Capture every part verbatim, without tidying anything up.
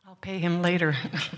I'll pay him later.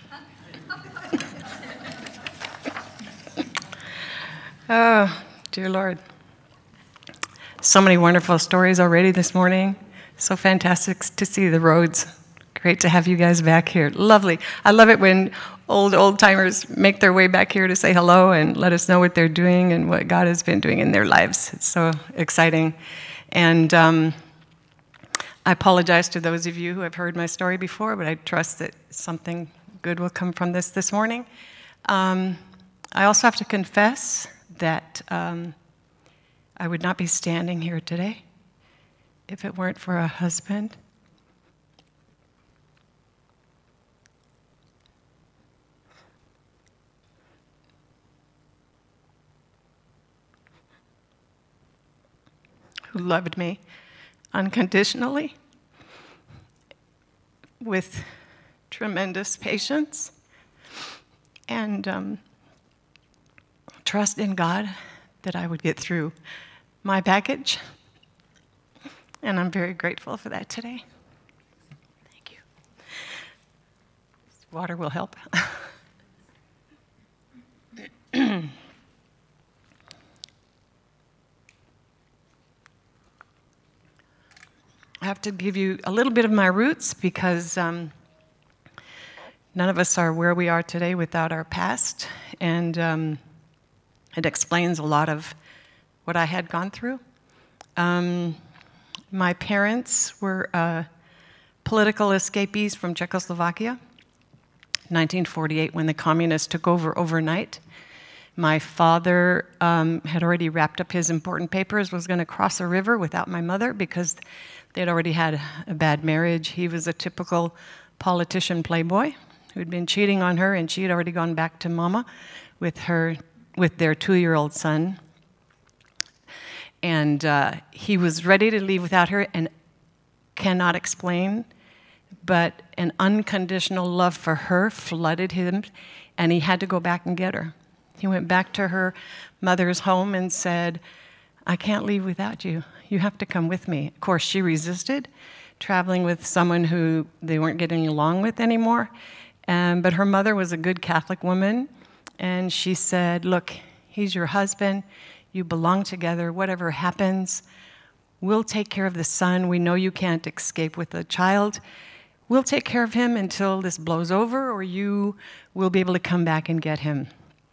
Oh, dear Lord. So many wonderful stories already this morning. So fantastic to see the roads. Great to have you guys back here. Lovely. I love it when old old-timers make their way back here to say hello and let us know what they're doing and what God has been doing in their lives. It's so exciting. And um, I apologize to those of you who have heard my story before, but I trust that something good will come from this this morning. Um, I also have to confess that um, I would not be standing here today if it weren't for a husband who loved me unconditionally with tremendous patience and um, trust in God that I would get through my baggage. And I'm very grateful for that today. Thank you. Water will help. I have to give you a little bit of my roots because um, none of us are where we are today without our past, and um, it explains a lot of what I had gone through. Um, my parents were uh, political escapees from Czechoslovakia, nineteen forty-eight, when the communists took over overnight. My father um, had already wrapped up his important papers, was going to cross a river without my mother because they'd already had a bad marriage. He was a typical politician playboy who'd been cheating on her, and she had already gone back to mama with her, with their two-year-old son. And uh, he was ready to leave without her and cannot explain, but an unconditional love for her flooded him, and he had to go back and get her. He went back to her mother's home and said, I can't leave without you. You have to come with me. Of course, she resisted, traveling with someone who they weren't getting along with anymore. Um, but her mother was a good Catholic woman, and she said, look, he's your husband. You belong together. Whatever happens, we'll take care of the son. We know you can't escape with a child. We'll take care of him until this blows over, or you will be able to come back and get him.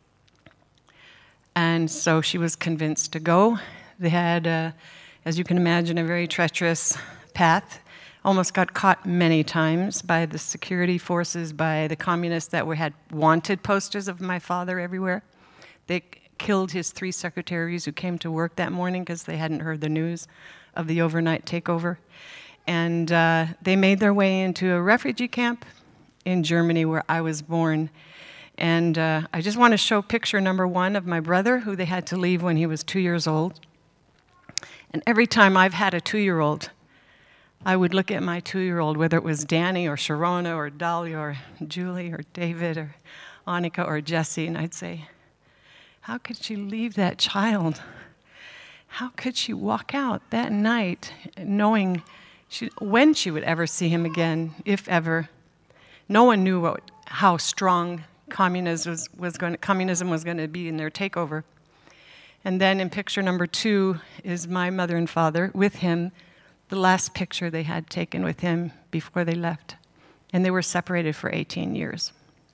And so she was convinced to go. They had, uh, as you can imagine, a very treacherous path. Almost got caught many times by the security forces, by the communists that were, had wanted posters of my father everywhere. They killed his three secretaries who came to work that morning because they hadn't heard the news of the overnight takeover. And uh, they made their way into a refugee camp in Germany where I was born. And uh, I just want to show picture number one of my brother, who they had to leave when he was two years old. And every time I've had a two-year-old, I would look at my two-year-old, whether it was Danny or Sharona or Dahlia or Julie or David or Annika or Jesse, and I'd say, how could she leave that child? How could she walk out that night knowing she, when she would ever see him again, if ever? No one knew what, how strong communism was, was going to, communism was going to be in their takeover. And then in picture number two is my mother and father with him, the last picture they had taken with him before they left. And they were separated for eighteen years.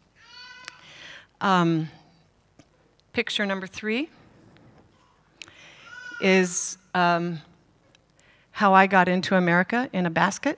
Um, picture number three is um, how I got into America in a basket.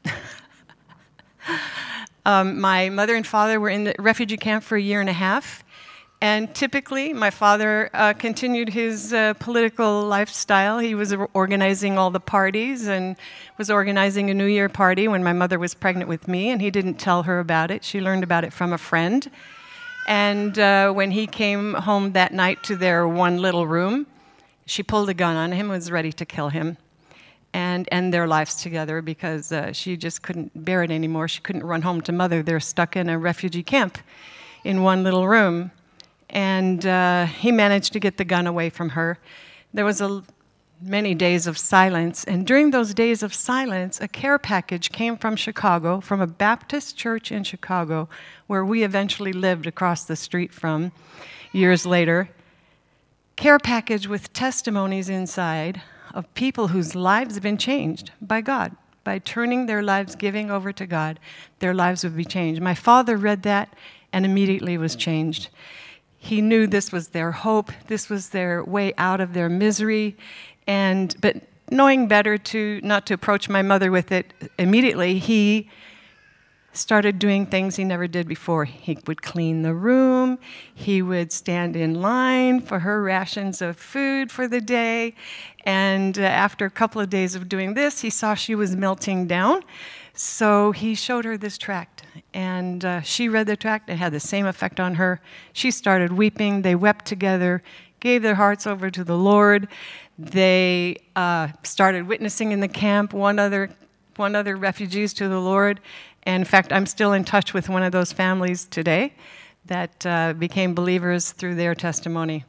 Um, my mother and father were in the refugee camp for a year and a half, and typically my father uh, continued his uh, political lifestyle. He was organizing all the parties and was organizing a New Year party when my mother was pregnant with me, and he didn't tell her about it. She learned about it from a friend. And uh, when he came home that night to their one little room, she pulled a gun on him and was ready to kill him and end their lives together because uh, she just couldn't bear it anymore. She couldn't run home to mother. They're stuck in a refugee camp in one little room. And uh, he managed to get the gun away from her. There was a many days of silence. And during those days of silence, a care package came from Chicago, from a Baptist church in Chicago, where we eventually lived across the street from years later. Care package with testimonies inside of people whose lives have been changed by God. By turning their lives, giving over to God, their lives would be changed. My father read that and immediately was changed. He knew this was their hope, this was their way out of their misery, and but knowing better to not to approach my mother with it immediately, he started doing things he never did before. He would clean the room, he would stand in line for her rations of food for the day, and uh, after a couple of days of doing this, he saw she was melting down, so he showed her this tract, and uh, she read the tract. It had the same effect on her. She started weeping. They wept together, gave their hearts over to the Lord. They uh, started witnessing in the camp, one other, one other refugees to the Lord. And in fact, I'm still in touch with one of those families today that uh, became believers through their testimony.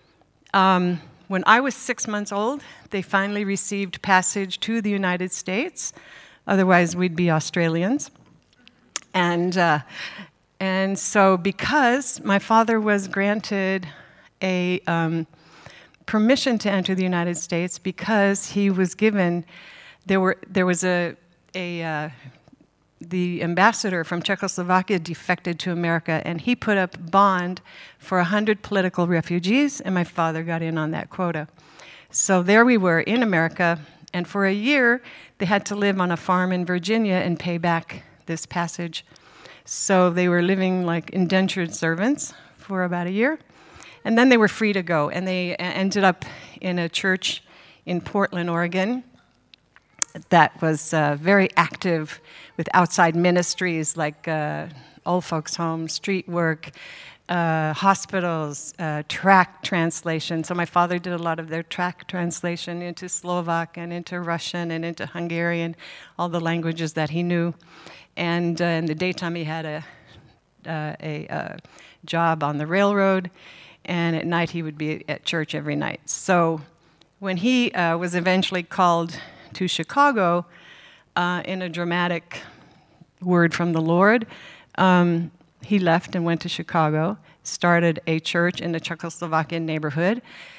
Um, when I was six months old, they finally received passage to the United States. Otherwise, we'd be Australians. And, uh, and so because my father was granted a um, permission to enter the United States, because he was given, there were there was a, a uh, the ambassador from Czechoslovakia defected to America, and he put up bond for one hundred political refugees, and my father got in on that quota. So there we were in America, and for a year, they had to live on a farm in Virginia and pay back this passage. So they were living like indentured servants for about a year, and then they were free to go, and they ended up in a church in Portland, Oregon, that was uh, very active with outside ministries like uh, old folks' homes, street work, uh, hospitals, uh, tract translation. So my father did a lot of their tract translation into Slovak and into Russian and into Hungarian, all the languages that he knew. And uh, in the daytime, he had a, uh, a uh, job on the railroad, and at night he would be at church every night. So when he uh, was eventually called to Chicago, uh, in a dramatic word from the Lord, um, he left and went to Chicago, started a church in the Czechoslovakian neighborhood,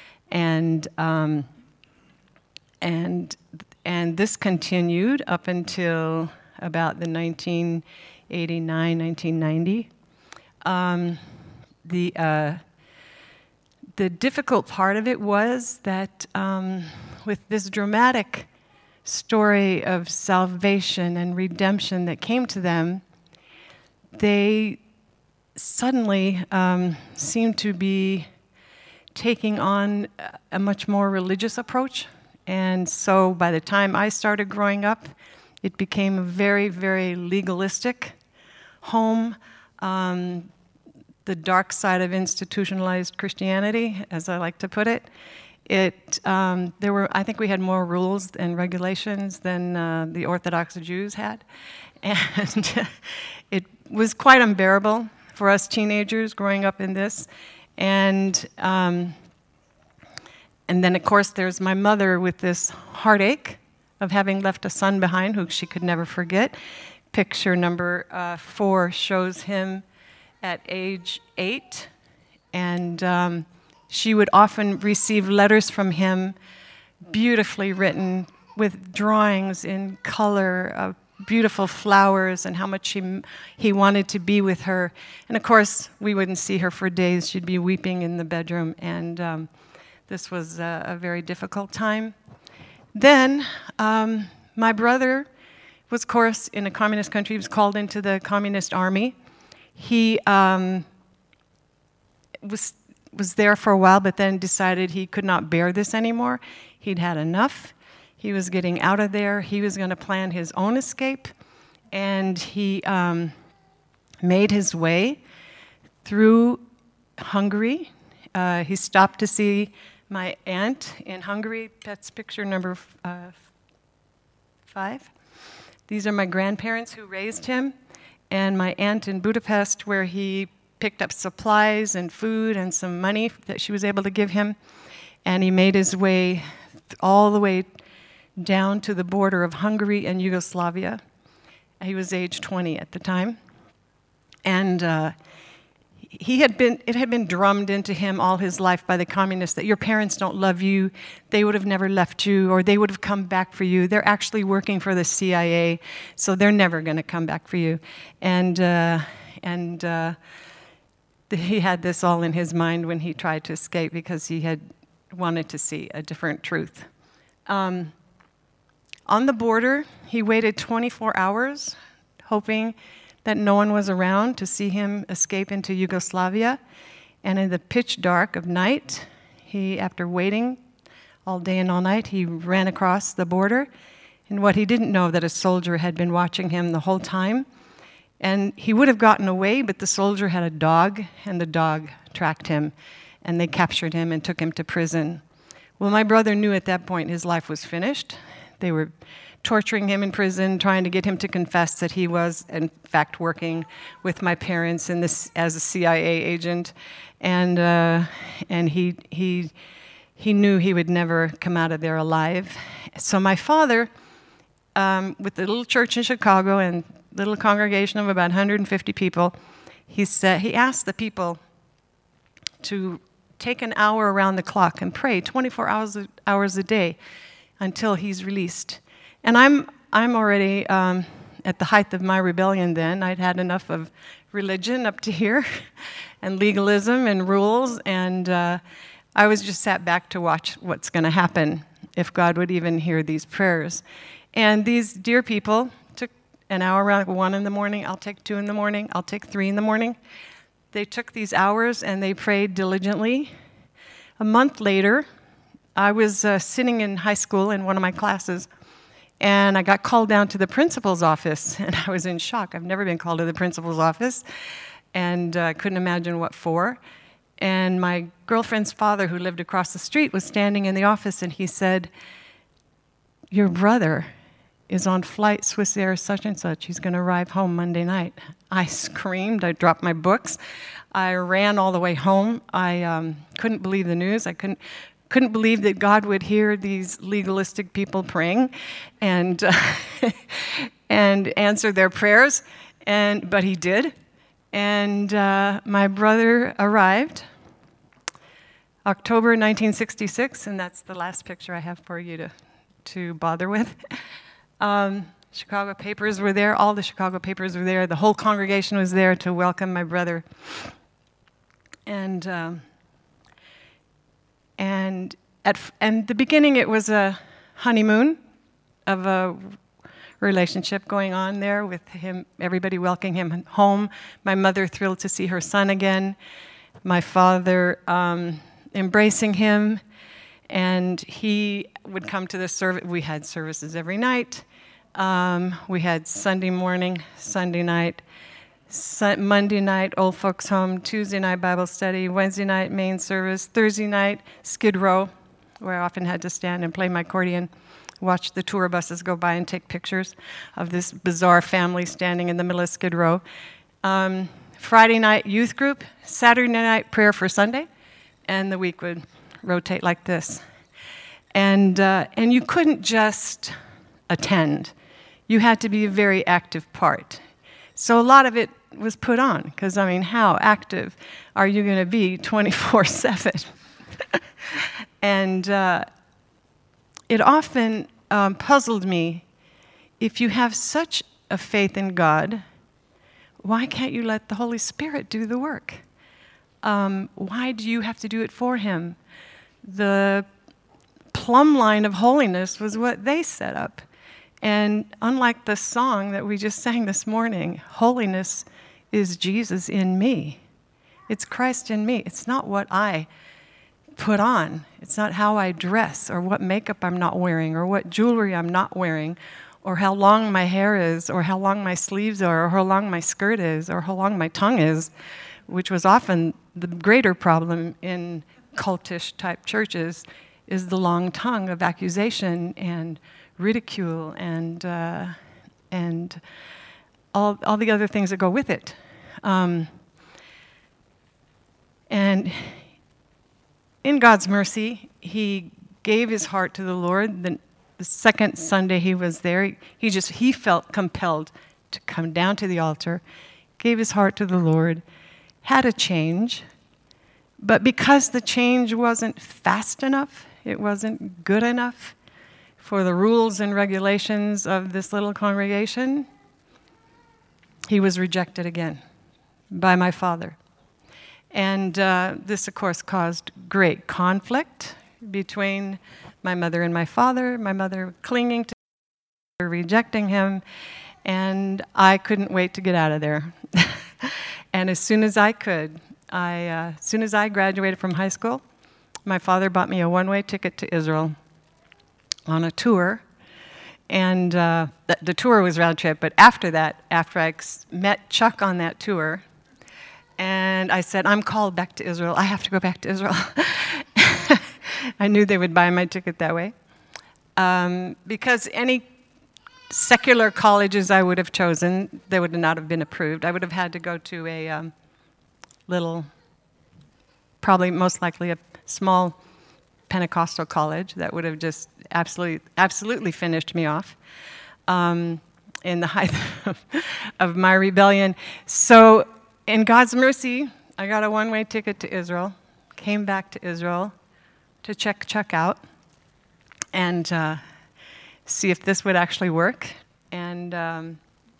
and um, and and this continued up until about the nineteen eighty-nine, nineteen ninety. Um, the uh, the difficult part of it was that um, with this dramatic story of salvation and redemption that came to them, they suddenly um, seemed to be taking on a much more religious approach. And so by the time I started growing up, it became a very, very legalistic home, um, the dark side of institutionalized Christianity, as I like to put it. It um, there were I think we had more rules and regulations than uh, the Orthodox Jews had, and it was quite unbearable for us teenagers growing up in this. And um, and then of course there's my mother with this heartache of having left a son behind who she could never forget. Picture number uh, four shows him at age eight, and um, she would often receive letters from him, beautifully written, with drawings in color of beautiful flowers and how much he, he wanted to be with her. And of course, we wouldn't see her for days. She'd be weeping in the bedroom, and um, this was a, a very difficult time. Then, um, my brother was, of course, in a communist country. He was called into the communist army. He um, was... was there for a while, but then decided he could not bear this anymore. He'd had enough. He was getting out of there. He was going to plan his own escape, and he um, made his way through Hungary. Uh, he stopped to see my aunt in Hungary. That's picture number uh, five. These are my grandparents who raised him, and my aunt in Budapest, where he picked up supplies and food and some money that she was able to give him, and he made his way all the way down to the border of Hungary and Yugoslavia. He was age twenty at the time. And uh, he had been, it had been drummed into him all his life by the communists that your parents don't love you, they would have never left you, or they would have come back for you. They're actually working for the C I A, so they're never going to come back for you. And, uh, and uh, he had this all in his mind when he tried to escape because he had wanted to see a different truth. Um, on the border, he waited twenty-four hours, hoping that no one was around to see him escape into Yugoslavia. And in the pitch dark of night, he, after waiting all day and all night, he ran across the border. And what he didn't know, that a soldier had been watching him the whole time. And he would have gotten away, but the soldier had a dog, and the dog tracked him. And they captured him and took him to prison. Well, my brother knew at that point his life was finished. They were torturing him in prison, trying to get him to confess that he was, in fact, working with my parents in this as a C I A agent. And uh, and he he he knew he would never come out of there alive. So my father, um, with the little church in Chicago and little congregation of about one hundred fifty people, he said he asked the people to take an hour around the clock and pray twenty-four hours a, hours a day until he's released. And I'm I'm already um, at the height of my rebellion then. I'd had enough of religion up to here and legalism and rules, and uh, I was just sat back to watch what's going to happen, if God would even hear these prayers. And these dear people took an hour around one in the morning. I'll take two in the morning. I'll take three in the morning. They took these hours and they prayed diligently. A month later, I was uh, sitting in high school in one of my classes, and I got called down to the principal's office, and I was in shock. I've never been called to the principal's office, and I uh, couldn't imagine what for. And my girlfriend's father, who lived across the street, was standing in the office, and he said, "Your brother is on flight Swiss Air such and such. He's going to arrive home Monday night." I screamed. I dropped my books. I ran all the way home. I um, couldn't believe the news. I couldn't couldn't believe that God would hear these legalistic people praying and uh, and answer their prayers. And but He did. And uh, my brother arrived October nineteen sixty-six, and that's the last picture I have for you to to bother with. Um, Chicago papers were there. All the Chicago papers were there. The whole congregation was there to welcome my brother. And um, and at f- and the beginning, it was a honeymoon of a relationship going on there with him. Everybody welcoming him home. My mother thrilled to see her son again. My father um, embracing him, and he would come to the service. We had services every night. Um, we had Sunday morning, Sunday night, Su- Monday night, Old Folks Home, Tuesday night Bible study, Wednesday night main service, Thursday night Skid Row, where I often had to stand and play my accordion, watch the tour buses go by and take pictures of this bizarre family standing in the middle of Skid Row. Um, Friday night youth group, Saturday night prayer for Sunday, and the week would rotate like this. And uh, and you couldn't just attend. You had to be a very active part. So a lot of it was put on, because, I mean, how active are you going to be twenty-four seven? And uh, it often um, puzzled me, if you have such a faith in God, why can't you let the Holy Spirit do the work? Um, why do you have to do it for Him? The plumb line of holiness was what they set up. And unlike the song that we just sang this morning, holiness is Jesus in me. It's Christ in me. It's not what I put on. It's not how I dress, or what makeup I'm not wearing, or what jewelry I'm not wearing, or how long my hair is, or how long my sleeves are, or how long my skirt is, or how long my tongue is, which was often the greater problem in cultish type churches, is the long tongue of accusation and ridicule and uh, and all all the other things that go with it. Um, and in God's mercy, He gave his heart to the Lord. The, the second Sunday he was there, he just, he felt compelled to come down to the altar, gave his heart to the Lord, had a change. But because the change wasn't fast enough, it wasn't good enough for the rules and regulations of this little congregation, he was rejected again by my father. And uh, this, of course, caused great conflict between my mother and my father, my mother clinging to him, rejecting him, and I couldn't wait to get out of there. And as soon as I could, I, uh, as soon as I graduated from high school, my father bought me a one-way ticket to Israel on a tour. And uh, the, the tour was round trip, but after that, after I ex- met Chuck on that tour, and I said, I'm called back to Israel. I have to go back to Israel. I knew they would buy my ticket that way. Um, because any secular colleges I would have chosen, they would not have been approved. I would have had to go to a um, little, probably most likely a small Pentecostal college that would have just absolutely, absolutely finished me off um, in the height of, of my rebellion. So in God's mercy, I got a one-way ticket to Israel, came back to Israel to check Chuck out and uh, see if this would actually work. And um,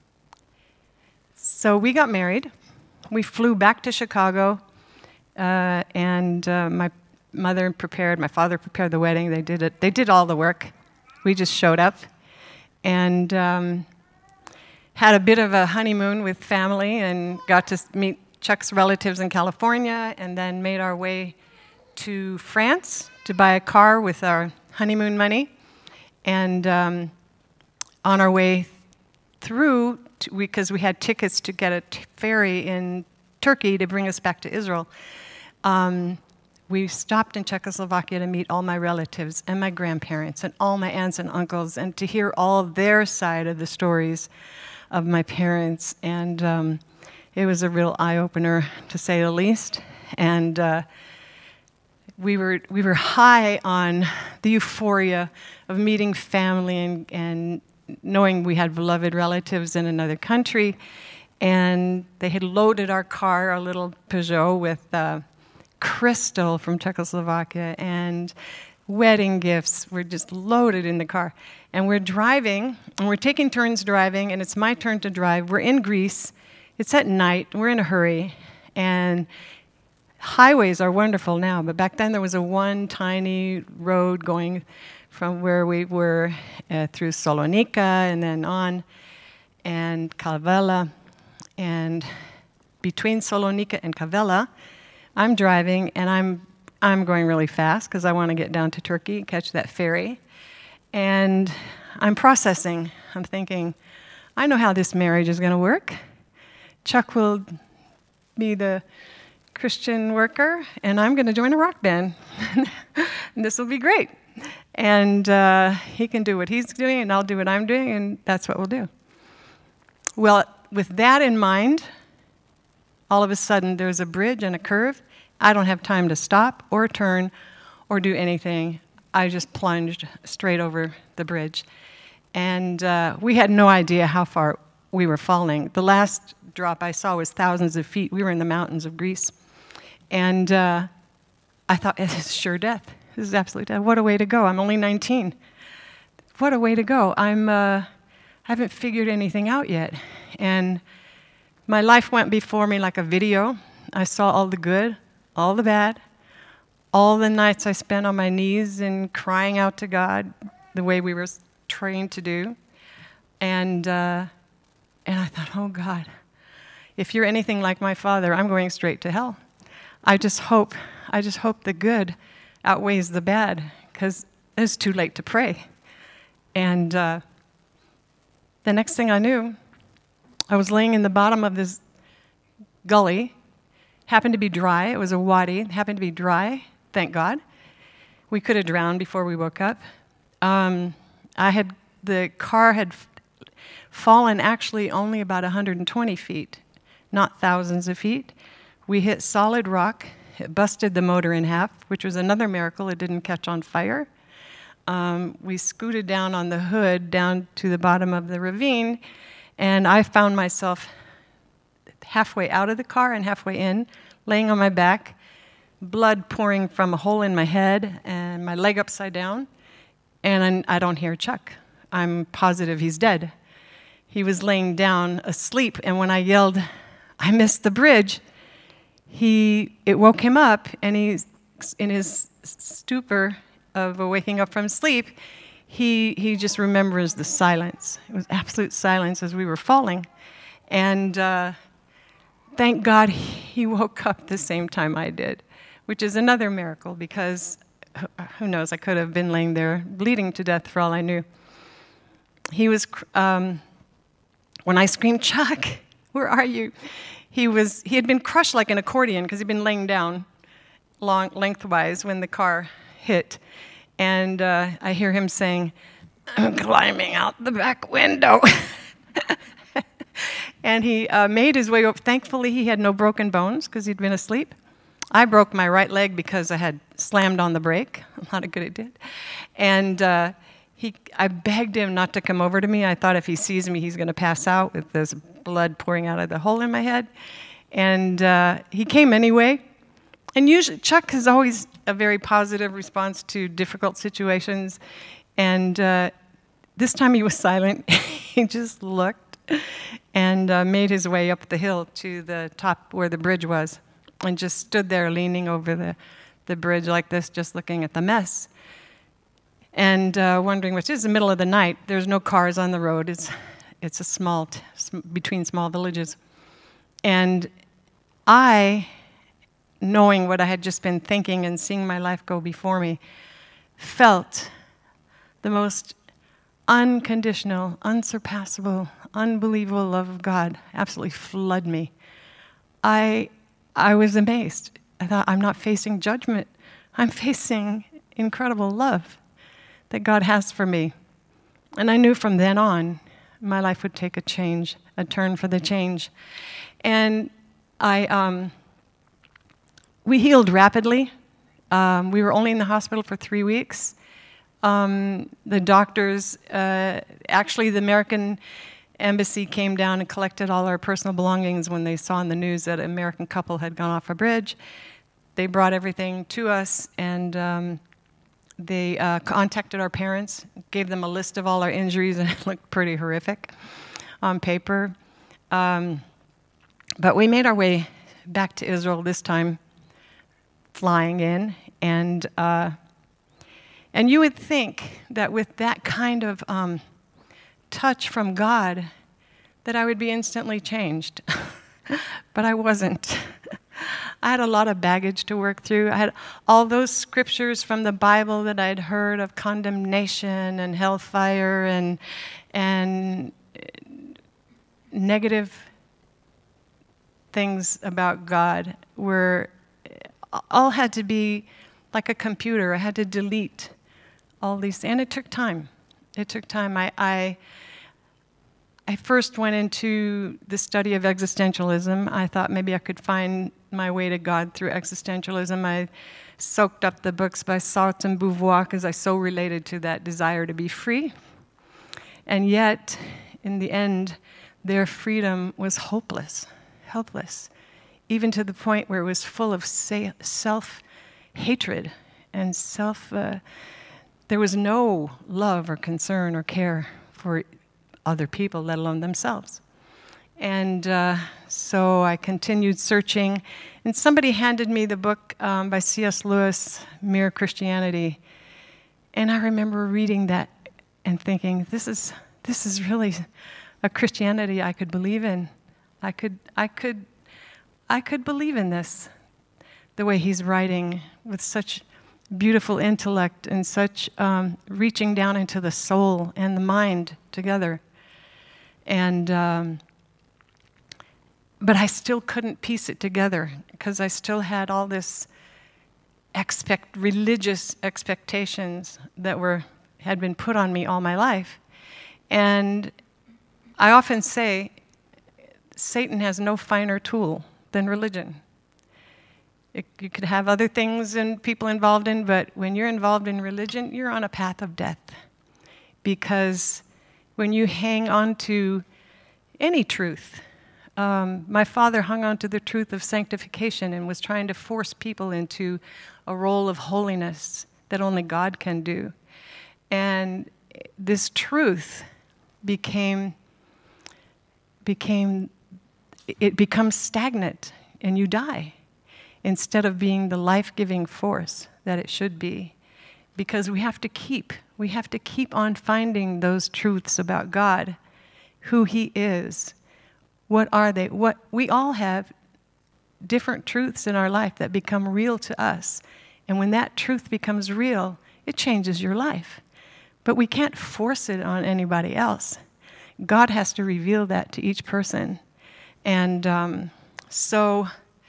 so we got married. We flew back to Chicago, uh, and uh, my mother prepared, my father prepared the wedding. They did it. They did all the work. We just showed up and um, had a bit of a honeymoon with family and got to meet Chuck's relatives in California, and then made our way to France to buy a car with our honeymoon money. And um, on our way through, because we, we had tickets to get a t- ferry in Turkey to bring us back to Israel, um, we stopped in Czechoslovakia to meet all my relatives and my grandparents and all my aunts and uncles, and to hear all their side of the stories of my parents. And um, it was a real eye-opener, to say the least. And uh, we were we were high on the euphoria of meeting family and, and knowing we had beloved relatives in another country. And they had loaded our car, our little Peugeot, with uh, crystal from Czechoslovakia, and wedding gifts were just loaded in the car. And we're driving, and we're taking turns driving, and it's my turn to drive. We're in Greece. It's at night. We're in a hurry. And highways are wonderful now, but back then there was a one tiny road going from where we were uh, through Salonika and then on, and Kavela. And between Salonika and Kavela, I'm driving, and I'm I'm going really fast because I want to get down to Turkey, catch that ferry. And I'm processing. I'm thinking, I know how this marriage is going to work. Chuck will be the Christian worker, and I'm going to join a rock band. And this will be great. And uh, he can do what he's doing, and I'll do what I'm doing, and that's what we'll do. Well, with that in mind, all of a sudden there's a bridge and a curve. I don't have time to stop or turn or do anything. I just plunged straight over the bridge. And uh, we had no idea how far we were falling. The last drop I saw was thousands of feet. We were in the mountains of Greece. And uh, I thought, this is sure death. This is absolute death. What a way to go. I'm only nineteen. What a way to go. I'm, uh, I haven't figured anything out yet. And my life went before me like a video. I saw all the good, all the bad, all the nights I spent on my knees and crying out to God the way we were trained to do. And uh, and I thought, oh God, if you're anything like my father, I'm going straight to hell. I just hope, I just hope the good outweighs the bad, because it's too late to pray. And uh, the next thing I knew, I was laying in the bottom of this gully. Happened to be dry. It was a wadi. It happened to be dry, thank God. We could have drowned before we woke up. Um, I had the car had f- fallen actually only about one hundred twenty feet, not thousands of feet. We hit solid rock. It busted the motor in half, which was another miracle. It didn't catch on fire. um, we scooted down on the hood down to the bottom of the ravine, and I found myself halfway out of the car and halfway in, laying on my back, blood pouring from a hole in my head and my leg upside down, and I don't hear Chuck. I'm positive he's dead. He was laying down asleep, and when I yelled, "I missed the bridge," he it woke him up, and he's in his stupor of waking up from sleep, he he just remembers the silence. It was absolute silence as we were falling, and uh, thank God he woke up the same time I did, which is another miracle, because who knows, I could have been laying there bleeding to death for all I knew. He was, um, when I screamed, "Chuck, where are you?" He was, he had been crushed like an accordion because he'd been laying down long, lengthwise when the car hit. And uh, I hear him saying, "I'm climbing out the back window." And he uh, made his way up. Thankfully, he had no broken bones because he'd been asleep. I broke my right leg because I had slammed on the brake. A lot of good it did. And uh, he, I begged him not to come over to me. I thought if he sees me, he's going to pass out with this blood pouring out of the hole in my head. And uh, he came anyway. And usually, Chuck has always a very positive response to difficult situations. And uh, this time he was silent. He just looked and uh, made his way up the hill to the top where the bridge was, and just stood there leaning over the, the bridge like this, just looking at the mess. And uh, wondering, which is the middle of the night, there's no cars on the road. It's it's a small, t- between small villages. And I, knowing what I had just been thinking and seeing my life go before me, felt the most unconditional, unsurpassable, unbelievable love of God absolutely flood me. I I was amazed. I thought, I'm not facing judgment. I'm facing incredible love that God has for me. And I knew from then on, my life would take a change, a turn for the change. And I, um, we healed rapidly. Um, we were only in the hospital for three weeks. Um, the doctors, uh, actually the American Embassy came down and collected all our personal belongings when they saw in the news that an American couple had gone off a bridge. They brought everything to us, and um, they uh, contacted our parents, gave them a list of all our injuries, and it looked pretty horrific on paper. Um, but we made our way back to Israel this time, flying in, and uh, and you would think that with that kind of um, touch from God, that I would be instantly changed. But I wasn't. I had a lot of baggage to work through. I had all those scriptures from the Bible that I'd heard of condemnation and hellfire and and negative things about God were all had to be like a computer. I had to delete all these, and it took time. It took time. I, I I first went into the study of existentialism. I thought maybe I could find my way to God through existentialism. I soaked up the books by Sartre and Beauvoir because I so related to that desire to be free. And yet, in the end, their freedom was hopeless, helpless, even to the point where it was full of self-hatred and self... Uh, there was no love or concern or care for other people, let alone themselves. And uh, so I continued searching, and somebody handed me the book um, by C S Lewis, Mere Christianity, and I remember reading that and thinking, this is this is really a Christianity I could believe in. I could I could I could believe in this, the way he's writing with such beautiful intellect and such um, reaching down into the soul and the mind together. And um, but I still couldn't piece it together because I still had all this expect religious expectations that were had been put on me all my life. And I often say Satan has no finer tool than religion. It, you could have other things and people involved in, but when you're involved in religion, you're on a path of death. Because when you hang on to any truth, um, my father hung on to the truth of sanctification and was trying to force people into a role of holiness that only God can do. And this truth became, became, it becomes stagnant and you die, instead of being the life-giving force that it should be. Because we have to keep, we have to keep on finding those truths about God, who He is. What are they? What we all have different truths in our life that become real to us. And when that truth becomes real, it changes your life. But we can't force it on anybody else. God has to reveal that to each person. And um, so...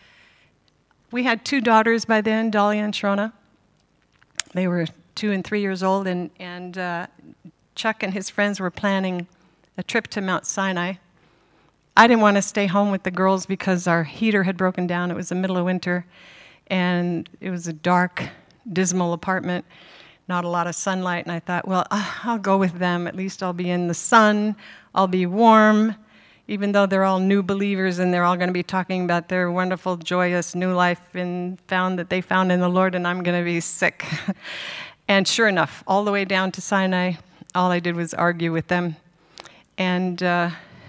we had two daughters by then, Dahlia and Shrona. They were two and three years old, and, and uh, Chuck and his friends were planning a trip to Mount Sinai. I didn't want to stay home with the girls because our heater had broken down. It was the middle of winter, and it was a dark, dismal apartment, not a lot of sunlight, and I thought, well, I'll go with them. At least I'll be in the sun, I'll be warm, even though they're all new believers and they're all going to be talking about their wonderful, joyous new life and found that they found in the Lord, and I'm going to be sick. And sure enough, all the way down to Sinai, all I did was argue with them. And uh,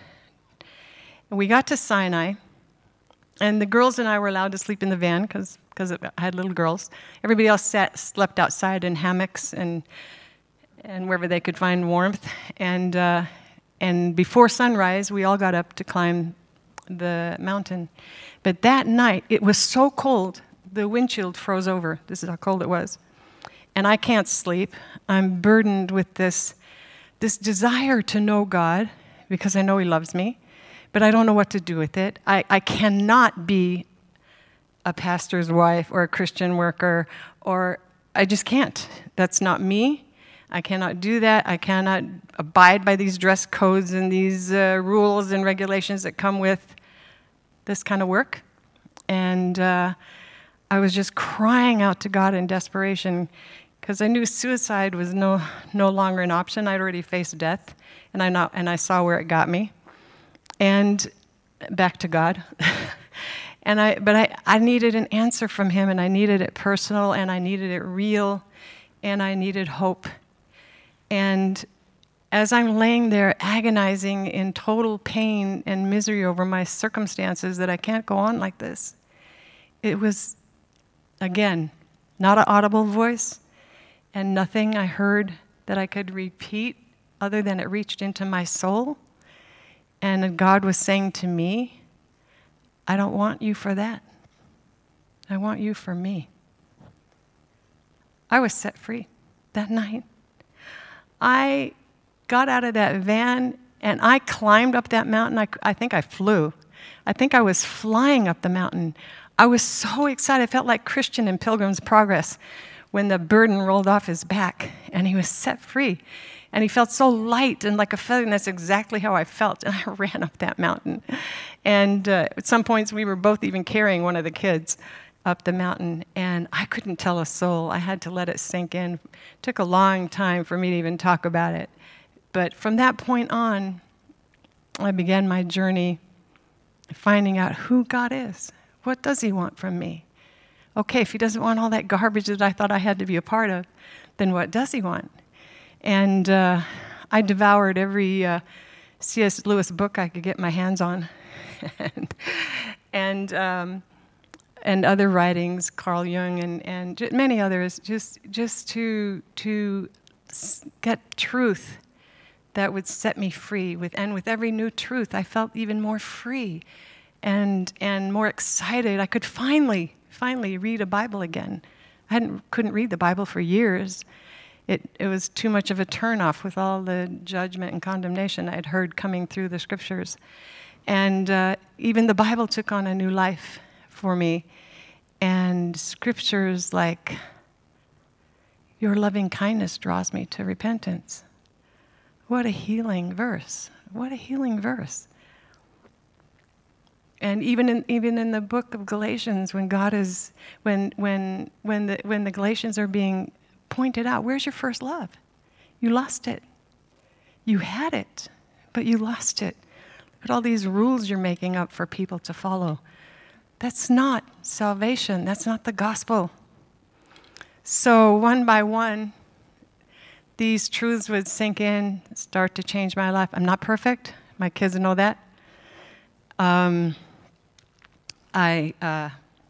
we got to Sinai, and the girls and I were allowed to sleep in the van because because I had little girls. Everybody else sat, slept outside in hammocks and and wherever they could find warmth. And uh, And before sunrise, we all got up to climb the mountain. But that night, it was so cold, the windshield froze over. This is how cold it was. And I can't sleep. I'm burdened with this, this desire to know God, because I know He loves me, but I don't know what to do with it. I, I cannot be a pastor's wife or a Christian worker, or I just can't. That's not me. I cannot do that. I cannot abide by these dress codes and these uh, rules and regulations that come with this kind of work. And uh, I was just crying out to God in desperation because I knew suicide was no no longer an option. I'd already faced death, and I not, and I saw where it got me. And back to God. and I, but I, I needed an answer from Him, and I needed it personal, and I needed it real, and I needed hope. And as I'm laying there agonizing in total pain and misery over my circumstances that I can't go on like this, it was, again, not an audible voice and nothing I heard that I could repeat other than it reached into my soul. And God was saying to me, I don't want you for that. I want you for me. I was set free that night. I got out of that van and I climbed up that mountain. I, I think I flew. I think I was flying up the mountain. I was so excited. I felt like Christian in Pilgrim's Progress when the burden rolled off his back and he was set free. And he felt so light and like a feather, and that's exactly how I felt. And I ran up that mountain. And uh, at some points, we were both even carrying one of the kids up the mountain, and I couldn't tell a soul. I had to let it sink in. It took a long time for me to even talk about it. But from that point on, I began my journey finding out who God is. What does He want from me? Okay, if He doesn't want all that garbage that I thought I had to be a part of, then what does He want? And uh, I devoured every uh, C S Lewis book I could get my hands on. and and um, and other writings, Carl Jung and, and many others, just just to to get truth that would set me free. With and with every new truth, I felt even more free and and more excited. I could finally finally read a Bible again. I hadn't couldn't read the Bible for years. It it was too much of a turnoff with all the judgment and condemnation I'd heard coming through the scriptures, and uh, even the Bible took on a new life for me. And scriptures like, your loving kindness draws me to repentance. What a healing verse. What a healing verse. And even in even in the book of Galatians, when God is when when when the when the Galatians are being pointed out, where's your first love? You lost it. You had it, but you lost it. Look at all these rules you're making up for people to follow. That's not salvation. That's not the gospel. So one by one, these truths would sink in, start to change my life. I'm not perfect. My kids know that. Um, I uh,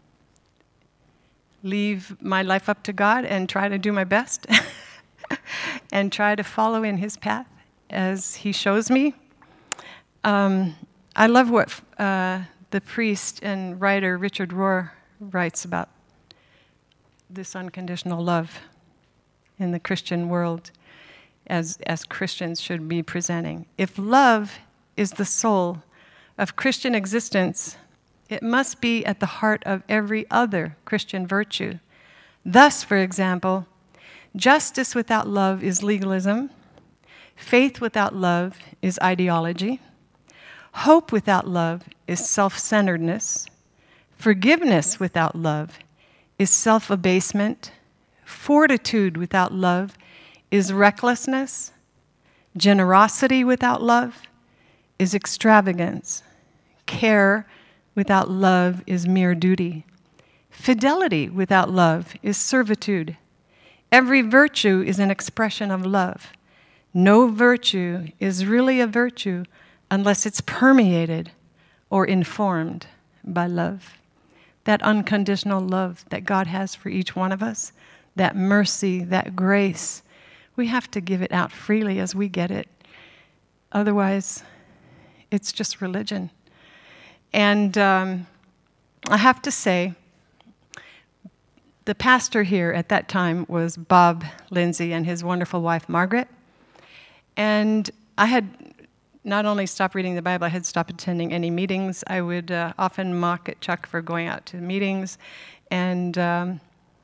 leave my life up to God and try to do my best and try to follow in His path as He shows me. Um, I love what uh, the priest and writer Richard Rohr writes about this unconditional love in the Christian world as, as Christians should be presenting. If love is the soul of Christian existence, it must be at the heart of every other Christian virtue. Thus, for example, justice without love is legalism, faith without love is ideology, hope without love is self-centeredness, forgiveness without love is self-abasement, fortitude without love is recklessness, generosity without love is extravagance, care without love is mere duty, fidelity without love is servitude. Every virtue is an expression of love. No virtue is really a virtue unless it's permeated or informed by love. That unconditional love that God has for each one of us, that mercy, that grace, we have to give it out freely as we get it. Otherwise, it's just religion. And um, I have to say, the pastor here at that time was Bob Lindsay and his wonderful wife, Margaret. And I had not only stopped reading the Bible, I had stopped attending any meetings. I would uh, often mock at Chuck for going out to meetings. And um,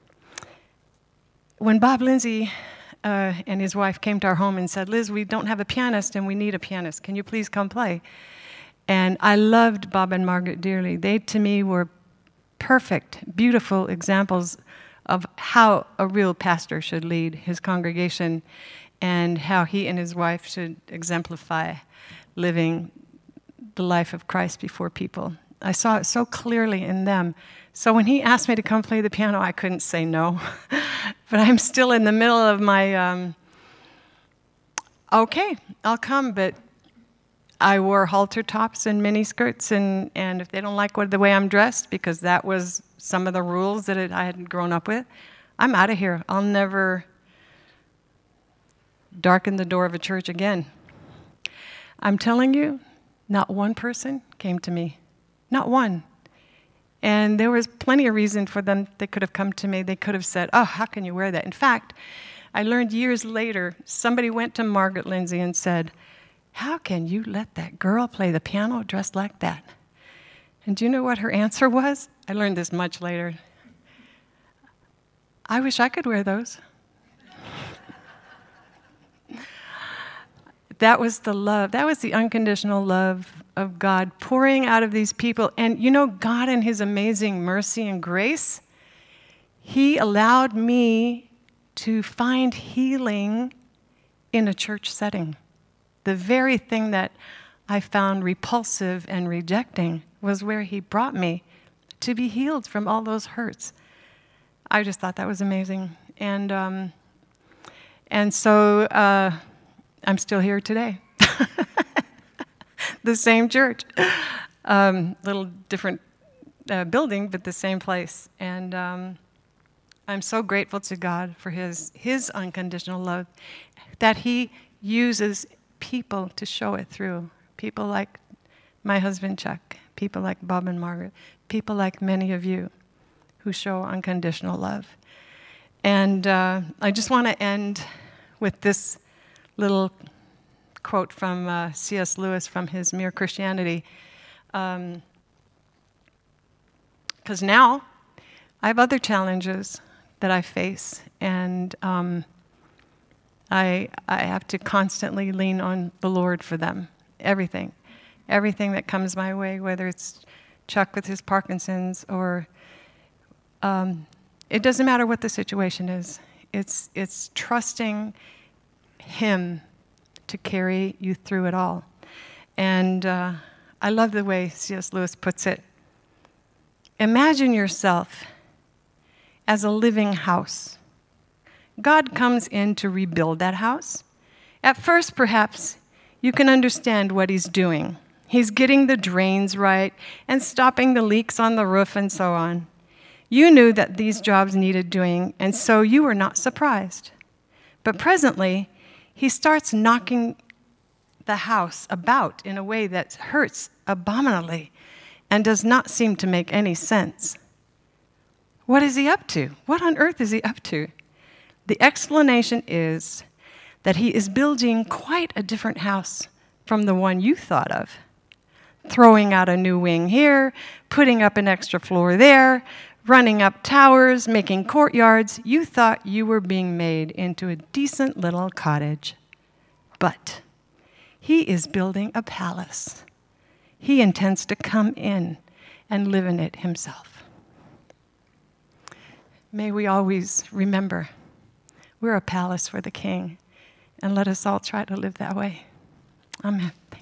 when Bob Lindsay uh, and his wife came to our home and said, Liz, we don't have a pianist and we need a pianist. Can you please come play? And I loved Bob and Margaret dearly. They, to me, were perfect, beautiful examples of how a real pastor should lead his congregation and how he and his wife should exemplify living the life of Christ before people. I saw it so clearly in them. So when he asked me to come play the piano, I couldn't say no. But I'm still in the middle of my, um, okay, I'll come, but I wore halter tops and mini skirts, and, and if they don't like what, the way I'm dressed, because that was some of the rules that it, I had grown up with, I'm out of here. I'll never darken the door of a church again. I'm telling you, not one person came to me. Not one. And there was plenty of reason for them. They could have come to me. They could have said, oh, how can you wear that? In fact, I learned years later, somebody went to Margaret Lindsay and said, how can you let that girl play the piano dressed like that? And do you know what her answer was? I learned this much later. I wish I could wear those. That was the love. That was the unconditional love of God pouring out of these people. And you know, God in His amazing mercy and grace, He allowed me to find healing in a church setting. The very thing that I found repulsive and rejecting was where He brought me to be healed from all those hurts. I just thought that was amazing. And um, and so uh, I'm still here today. The same church. Um, little different uh, building, but the same place. And um, I'm so grateful to God for His His unconditional love, that He uses people to show it through. People like my husband Chuck, people like Bob and Margaret, people like many of you who show unconditional love. And uh, I just want to end with this little quote from uh, C S Lewis from his Mere Christianity. Because um, now I have other challenges that I face, and um, I, I have to constantly lean on the Lord for them. Everything. Everything that comes my way, whether it's Chuck with his Parkinson's, or um, it doesn't matter what the situation is. It's, it's trusting him to carry you through it all. And uh, I love the way C S Lewis puts it. Imagine yourself as a living house. God comes in to rebuild that house. At first, perhaps, you can understand what he's doing. He's getting the drains right and stopping the leaks on the roof and so on. You knew that these jobs needed doing, and so you were not surprised. But presently, he starts knocking the house about in a way that hurts abominably and does not seem to make any sense. What is he up to? What on earth is he up to? The explanation is that he is building quite a different house from the one you thought of. Throwing out a new wing here, putting up an extra floor there, running up towers, making courtyards. You thought you were being made into a decent little cottage. But he is building a palace. He intends to come in and live in it himself. May we always remember we're a palace for the King, and let us all try to live that way. Amen.